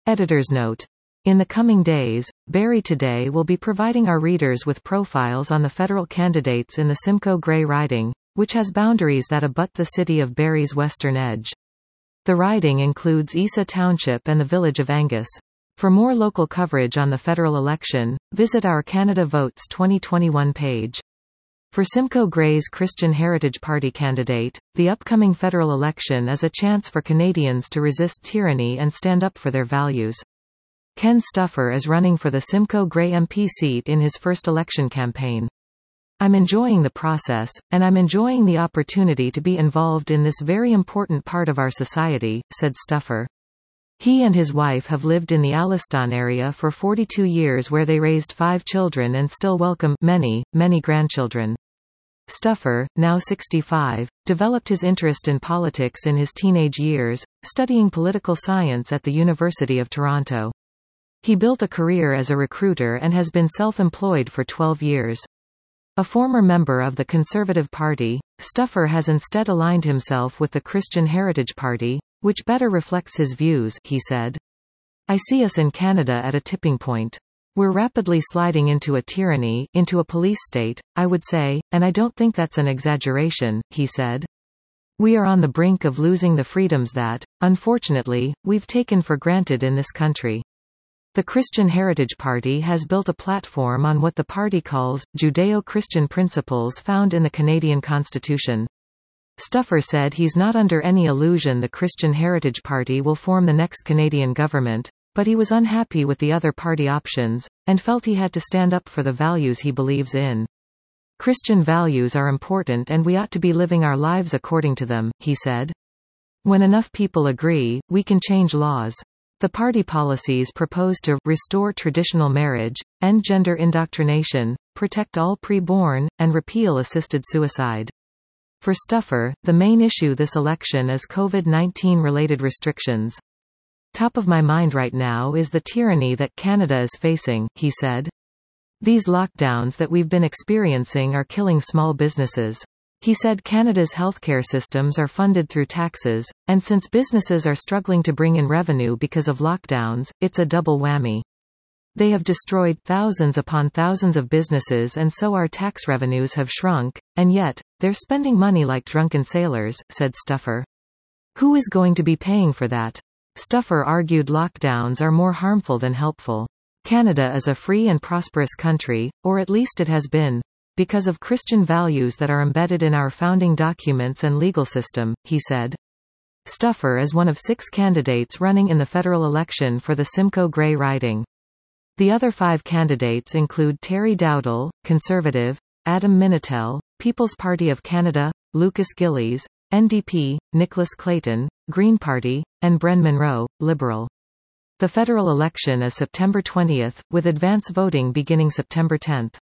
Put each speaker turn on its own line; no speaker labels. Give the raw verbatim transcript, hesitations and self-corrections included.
Editor's note. In the coming days, Barrie Today will be providing our readers with profiles on the federal candidates in the Simcoe Grey riding, which has boundaries that abut the city of Barrie's western edge. The riding includes Isa Township and the village of Angus. For more local coverage on the federal election, visit our Canada Votes twenty twenty-one page. For Simcoe Grey's Christian Heritage Party candidate, the upcoming federal election is a chance for Canadians to resist tyranny and stand up for their values. Ken Stuffer is running for the Simcoe Grey M P seat in his first election campaign. I'm enjoying the process, and I'm enjoying the opportunity to be involved in this very important part of our society, said Stuffer. He and his wife have lived in the Alliston area for forty-two years, where they raised five children and still welcome many, many grandchildren. Stuffer, now sixty-five, developed his interest in politics in his teenage years, studying political science at the University of Toronto. He built a career as a recruiter and has been self-employed for twelve years. A former member of the Conservative Party, Stuffer has instead aligned himself with the Christian Heritage Party, which better reflects his views, he said. I see us in Canada at a tipping point. We're rapidly sliding into a tyranny, into a police state, I would say, and I don't think that's an exaggeration, he said. We are on the brink of losing the freedoms that, unfortunately, we've taken for granted in this country. The Christian Heritage Party has built a platform on what the party calls Judeo-Christian principles found in the Canadian Constitution. Stuffer said he's not under any illusion the Christian Heritage Party will form the next Canadian government, but he was unhappy with the other party options, and felt he had to stand up for the values he believes in. Christian values are important and we ought to be living our lives according to them, he said. When enough people agree, we can change laws. The party policies propose to restore traditional marriage, end gender indoctrination, protect all pre-born, and repeal assisted suicide. For Stuffer, the main issue this election is COVID nineteen related restrictions. Top of my mind right now is the tyranny that Canada is facing, he said. These lockdowns that we've been experiencing are killing small businesses. He said Canada's healthcare systems are funded through taxes, and since businesses are struggling to bring in revenue because of lockdowns, it's a double whammy. They have destroyed thousands upon thousands of businesses, and so our tax revenues have shrunk, and yet, they're spending money like drunken sailors, said Stuffer. Who is going to be paying for that? Stuffer argued lockdowns are more harmful than helpful. Canada is a free and prosperous country, or at least it has been, because of Christian values that are embedded in our founding documents and legal system, he said. Stuffer is one of six candidates running in the federal election for the Simcoe Grey riding. The other five candidates include Terry Dowdall, Conservative, Adam Minitel, People's Party of Canada, Lucas Gillies, N D P, Nicholas Clayton, Green Party, and Bren Monroe, Liberal. The federal election is September twentieth, with advance voting beginning September tenth.